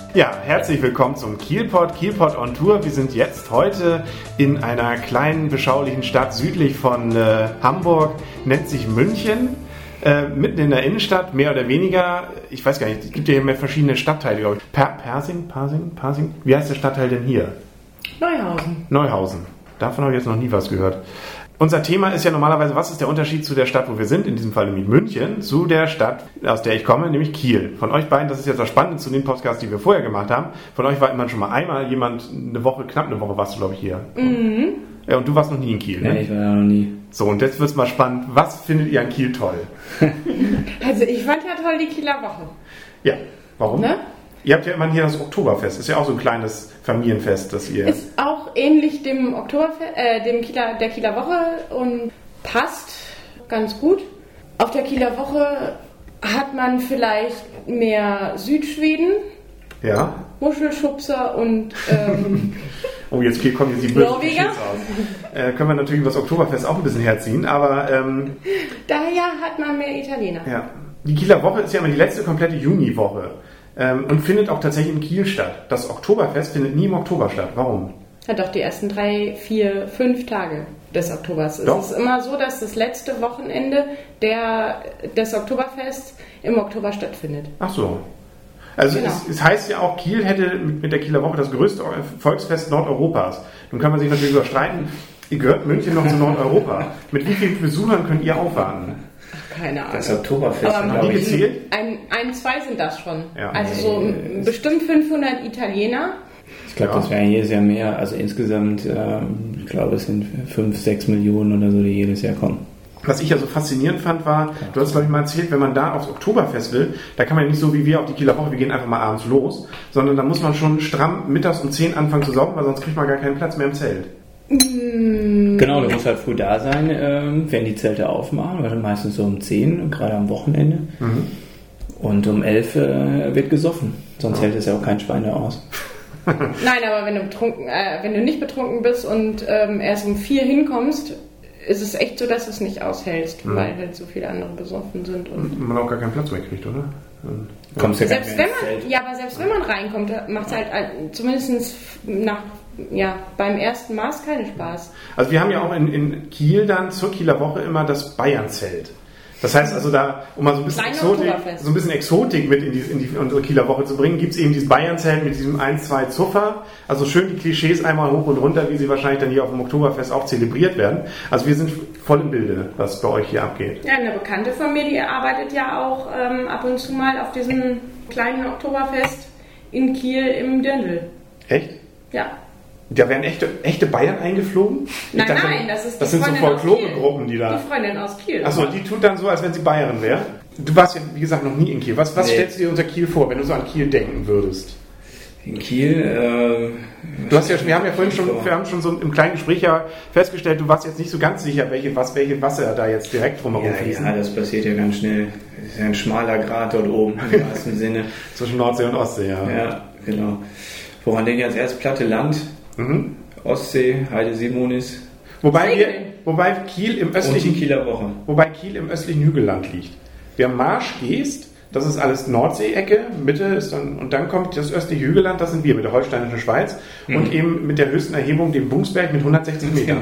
Ja, herzlich willkommen zum Kielpod on Tour. Wir sind jetzt heute in einer kleinen, beschaulichen Stadt südlich von Hamburg, nennt sich München, mitten in der Innenstadt, mehr oder weniger. Ich weiß gar nicht, es gibt ja hier mehr verschiedene Stadtteile, glaube ich. Pasing? Wie heißt der Stadtteil denn hier? Neuhausen. Davon habe ich jetzt noch nie was gehört. Unser Thema ist ja normalerweise, was ist der Unterschied zu der Stadt, wo wir sind, in diesem Fall nämlich München, zu der Stadt, aus der ich komme, nämlich Kiel. Von euch beiden, das ist jetzt das Spannende zu den Podcasts, die wir vorher gemacht haben, von euch war immer schon mal einmal jemand, knapp eine Woche warst du, glaube ich, hier. Mhm. Ja, und du warst noch nie in Kiel, ne? Nee, ich war ja noch nie. So, und jetzt wird es mal spannend. Was findet ihr an Kiel toll? Also ich fand ja toll die Kieler Woche. Ja, warum? Ne? Ihr habt ja immer hier das Oktoberfest. Ist ja auch so ein kleines Familienfest, das ihr... Ist auch ähnlich dem der Kieler Woche und passt ganz gut. Auf der Kieler Woche hat man vielleicht mehr Südschweden. Ja. Muschelschubser und oh, jetzt kommen jetzt die bösen Norweger. Aus. Können wir natürlich über das Oktoberfest auch ein bisschen herziehen, aber... daher hat man mehr Italiener. Ja. Die Kieler Woche ist ja immer die letzte komplette Juniwoche. Und findet auch tatsächlich in Kiel statt. Das Oktoberfest findet nie im Oktober statt. Warum? Ja, doch, die ersten 3, 4, 5 Tage des Oktobers. Doch. Es ist immer so, dass das letzte Wochenende des Oktoberfests im Oktober stattfindet. Ach so. Also genau. es heißt ja auch, Kiel hätte mit der Kieler Woche das größte Volksfest Nordeuropas. Nun kann man sich natürlich überstreiten, ihr gehört München noch zu Nordeuropa. Mit wie vielen Besuchern könnt ihr aufwarten? Keine Ahnung. Das Oktoberfest. Aber die gezählt? Zwei sind das schon. Ja. Also so bestimmt 500 Italiener. Ich glaube, das wären jedes Jahr mehr. Also insgesamt, ich glaube, es sind 5-6 Millionen oder so, die jedes Jahr kommen. Was ich ja so faszinierend fand, war, du hast, glaube ich, mal erzählt, wenn man da aufs Oktoberfest will, da kann man ja nicht so wie wir auf die Kieler Woche, wir gehen einfach mal abends los, sondern da muss man schon stramm mittags um 10 anfangen zu saufen, weil sonst kriegt man gar keinen Platz mehr im Zelt. Genau, du musst halt früh da sein, wenn die Zelte aufmachen, weil meistens so um 10, gerade am Wochenende. Mhm. Und um 11 wird gesoffen, sonst hält es ja auch kein Schwein da aus. Nein, aber wenn du nicht betrunken bist und erst um 4 hinkommst, ist es echt so, dass du es nicht aushältst, weil halt so viele andere besoffen sind. Und man auch gar keinen Platz mehr kriegt, oder? Kommst ja selbst wenn man reinkommt, macht es halt zumindest beim ersten Maß keinen Spaß. Also wir haben ja auch in Kiel dann zur Kieler Woche immer das Bayernzelt. Das heißt also da, um mal so ein bisschen Exotik mit in unsere Kieler Woche zu bringen, gibt es eben dieses Bayernzelt mit diesem 1-2 Zuffer. Also schön die Klischees einmal hoch und runter, wie sie wahrscheinlich dann hier auf dem Oktoberfest auch zelebriert werden. Also wir sind voll im Bilde, was bei euch hier abgeht. Ja, eine Bekannte von mir, die arbeitet ja auch ab und zu mal auf diesem kleinen Oktoberfest in Kiel im Dirndl. Echt? Ja. Da werden echte Bayern eingeflogen? Nein, das sind so Folklore-Gruppen, die da... Die Freundin aus Kiel. Achso, die tut dann so, als wenn sie Bayerin wäre. Du warst ja, wie gesagt, noch nie in Kiel. Was stellst du dir unter Kiel vor, wenn du so an Kiel denken würdest? In Kiel? Wir haben schon so im kleinen Gespräch ja festgestellt, du warst jetzt nicht so ganz sicher, welche Wasser da jetzt direkt drumherum fließen. Ja, das passiert ja ganz schnell. Das ist ja ein schmaler Grat dort oben, im wahrsten Sinne. Zwischen Nordsee und Ostsee, ja. Ja, genau. Woran denke ich als erstes? Platte Land. Mhm. Ostsee, Heide Simonis. Wobei Kiel im östlichen Kieler Woche. Wobei Kiel im östlichen Hügelland liegt. Wer Marsch Geest, das ist alles Nordsee-Ecke, Mitte ist und dann kommt das östliche Hügelland, das sind wir mit der holsteinischen Schweiz und eben mit der höchsten Erhebung, dem Bungsberg mit 160 Metern.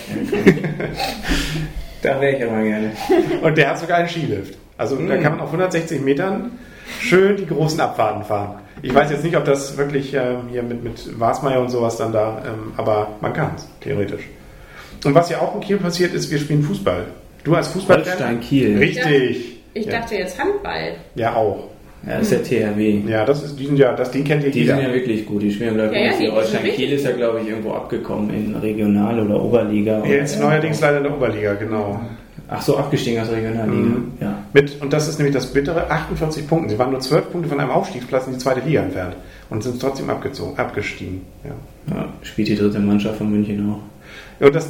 Da wäre ich aber gerne. Und der hat sogar einen Skilift. Also da kann man auf 160 Metern schön die großen Abfahrten fahren. Ich weiß jetzt nicht, ob das wirklich hier mit Wasmeier und sowas dann da, aber man kann es, theoretisch. Und was ja auch in Kiel passiert ist, wir spielen Fußball. Du als Fußballfan? Holstein Kiel. Richtig. Ich dachte jetzt Handball. Ja, auch. Ja, das ist der THW. Ja, den kennt ihr. Die sind ja wirklich gut. Die spielen, glaube ich, Holstein Kiel ist ja, glaube ich, irgendwo abgekommen in Regional- oder Oberliga. Ja, jetzt neuerdings leider in der Oberliga, genau. Ach so, abgestiegen aus Regionalliga. Ja. Und das ist nämlich das Bittere, 48 Punkte. Sie waren nur 12 Punkte von einem Aufstiegsplatz in die zweite Liga entfernt und sind trotzdem abgestiegen. Ja, spielt die dritte Mannschaft von München auch. Und das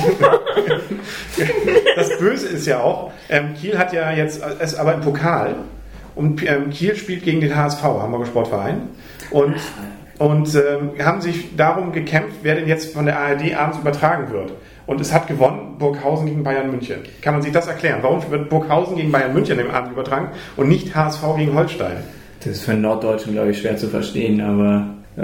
Böse ist ja auch, Kiel hat ja jetzt, ist aber im Pokal und Kiel spielt gegen den HSV, Hamburger Sportverein, und haben sich darum gekämpft, wer denn jetzt von der ARD abends übertragen wird. Und es hat gewonnen Burghausen gegen Bayern München. Kann man sich das erklären? Warum wird Burghausen gegen Bayern München im Abend übertragen und nicht HSV gegen Holstein? Das ist für einen Norddeutschen, glaube ich, schwer zu verstehen, aber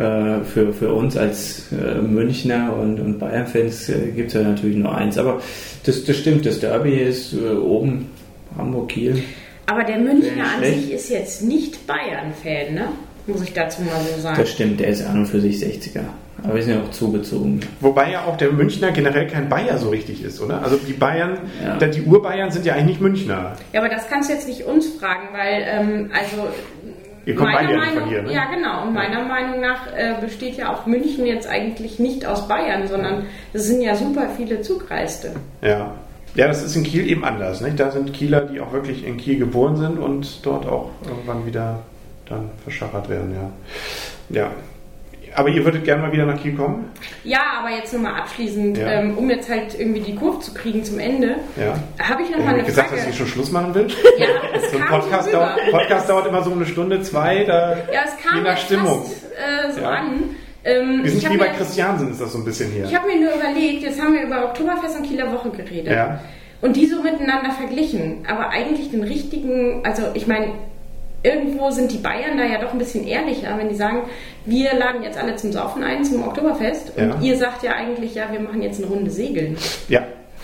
für uns als Münchner und Bayern-Fans gibt es ja natürlich nur eins. Aber das stimmt, das Derby ist oben Hamburg-Kiel. Aber der Münchner an sich ist jetzt nicht Bayern-Fan, ne? Muss ich dazu mal so sagen. Das stimmt, der ist an und für sich 60er. Aber wir sind ja auch zugezogen. Wobei ja auch der Münchner generell kein Bayer so richtig ist, oder? Also die Bayern, die Urbayern sind ja eigentlich nicht Münchner. Ja, aber das kannst du jetzt nicht uns fragen, weil, ihr kommt beide ja nicht von hier, ne? Ja, genau. Und meiner Meinung nach besteht ja auch München jetzt eigentlich nicht aus Bayern, sondern das sind ja super viele Zugreiste. Ja. Ja, das ist in Kiel eben anders, nicht? Da sind Kieler, die auch wirklich in Kiel geboren sind und dort auch irgendwann wieder dann verschachert werden, ja. Aber ihr würdet gerne mal wieder nach Kiel kommen? Ja, aber jetzt nochmal abschließend, um jetzt halt irgendwie die Kurve zu kriegen zum Ende, habe ich noch mal eine gesagt, Frage. Dass ich schon Schluss machen will? Ja, das so ein Podcast dauert immer so eine Stunde, 2, es kam je nach Stimmung. Fast, an. Wir sind wie bei Christiansen, ist das so ein bisschen hier. Ich habe mir nur überlegt, jetzt haben wir über Oktoberfest und Kieler Woche geredet. Ja. Und die so miteinander verglichen. Aber eigentlich den richtigen, also ich meine, irgendwo sind die Bayern da ja doch ein bisschen ehrlicher, wenn die sagen, wir laden jetzt alle zum Saufen ein, zum Oktoberfest. Und ihr sagt ja eigentlich, ja, wir machen jetzt eine Runde Segeln. Ja.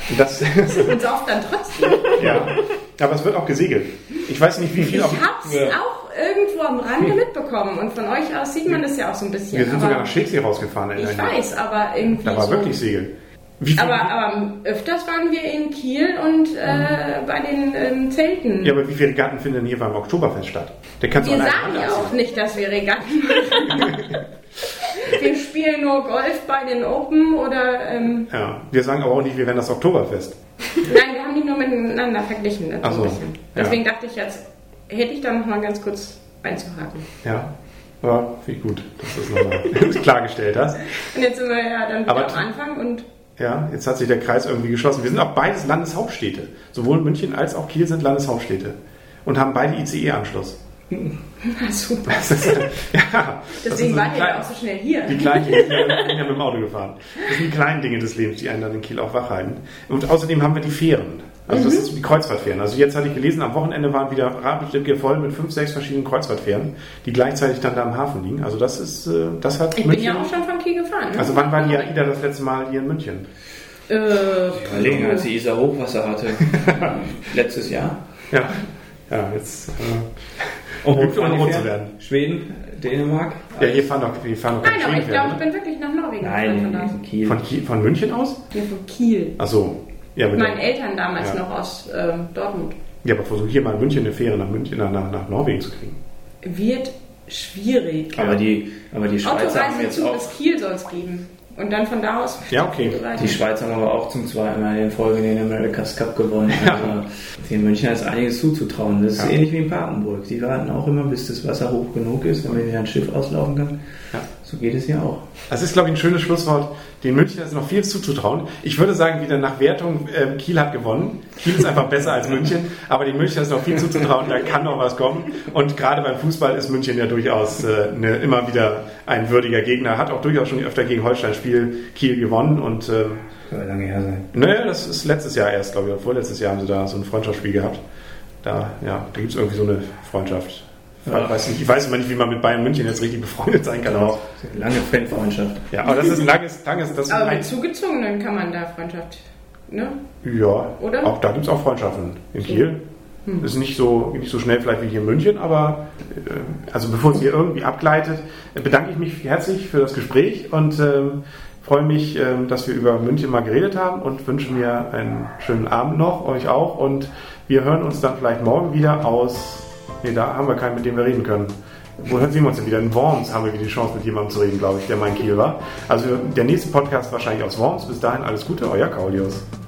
Und sauft dann trotzdem. Ja, aber es wird auch gesegelt. Ich weiß nicht, wie viel... Ich hab's auch irgendwo am Rande mitbekommen. Und von euch aus sieht man das ja auch so ein bisschen. Wir sind sogar nach Schicksee rausgefahren. Ich weiß, aber irgendwie da war wirklich Segel. Aber öfters waren wir in Kiel und bei den Zelten. Ja, aber wie viele Regatten finden hier beim Oktoberfest statt? Wir sagen ja auch nicht, dass wir Regatten machen. Wir spielen nur Golf bei den Open oder... Ja, wir sagen aber auch nicht, wir werden das Oktoberfest. Nein, wir haben die nur miteinander verglichen. Ach so, Deswegen dachte ich jetzt, hätte ich da noch mal ganz kurz einzuhaken. Ja. Ja, wie gut, dass du es nochmal klargestellt hast. Und jetzt sind wir ja dann wieder am Anfang und... Ja, jetzt hat sich der Kreis irgendwie geschlossen. Wir sind auch beides Landeshauptstädte. Sowohl München als auch Kiel sind Landeshauptstädte. Und haben beide ICE-Anschluss. Na super. Ja, deswegen waren wir ja auch so schnell hier. Die kleinen Dinge, wir sind ja mit dem Auto gefahren. Das sind die kleinen Dinge des Lebens, die einen dann in Kiel auch wach halten. Und außerdem haben wir die Fähren. Also das ist die Kreuzfahrtfähren. Also jetzt hatte ich gelesen, am Wochenende waren wieder Radbestücke voll mit 5, 6 verschiedenen Kreuzfahrtfähren, die gleichzeitig dann da im Hafen liegen. Also das ist, das hat ich München, bin ja auch schon von Kiel gefahren. Ne? Also wann war die AIDA das letzte Mal hier in München? Überlegen, als die Isar Hochwasser hatte. Letztes Jahr. Ja, jetzt... um rot zu werden. Schweden, Dänemark. Ja, hier fahren doch Nein, aber ich glaube, ich bin wirklich nach Norwegen gefahren. Von Kiel. Von München aus? Ja, von Kiel. Ach so. Ja, mit meinen Eltern damals noch aus Dortmund. Ja, aber versuch hier mal in München eine Fähre nach Norwegen zu kriegen. Wird schwierig. Aber die Schweizer haben jetzt auch... bis Kiel soll es geben. Und dann von da aus... Ja, okay. Die Schweizer haben aber auch zum zweiten Mal in Folge den America's Cup gewonnen. Ja. Also, den Münchner ist einiges zuzutrauen. Das ist ähnlich wie in Papenburg. Die warten auch immer, bis das Wasser hoch genug ist, damit wieder ein Schiff auslaufen kann. Ja. So geht es ja auch. Das ist, glaube ich, ein schönes Schlusswort. Den Münchner ist noch viel zuzutrauen. Ich würde sagen, wieder nach Wertung, Kiel hat gewonnen. Kiel ist einfach besser als München, aber den Münchner ist noch viel zuzutrauen, da kann noch was kommen. Und gerade beim Fußball ist München ja durchaus immer wieder ein würdiger Gegner. Hat auch durchaus schon öfter gegen Holstein-Spiel Kiel gewonnen. Und, soll lange her sein. Naja, das ist letztes Jahr erst, glaube ich, oder vorletztes Jahr haben sie da so ein Freundschaftsspiel gehabt. Da gibt es irgendwie so eine Freundschaft. Ja. Ich weiß immer nicht, wie man mit Bayern München jetzt richtig befreundet sein kann. Auch lange Fanfreundschaft. Ja, aber das ist ein langes... aber mit Zugezogenen kann man da Freundschaft, ne? Ja, oder? Auch da gibt es auch Freundschaften. In Kiel ist nicht so schnell vielleicht wie hier in München, aber also bevor es hier irgendwie abgleitet, bedanke ich mich herzlich für das Gespräch und freue mich, dass wir über München mal geredet haben und wünsche mir einen schönen Abend noch, euch auch, und wir hören uns dann vielleicht morgen wieder aus... Nee, da haben wir keinen, mit dem wir reden können. Wo sehen wir uns denn wieder? In Worms haben wir wieder die Chance, mit jemandem zu reden, glaube ich, der mal in Kiel war. Also der nächste Podcast wahrscheinlich aus Worms. Bis dahin alles Gute, euer Kaulius.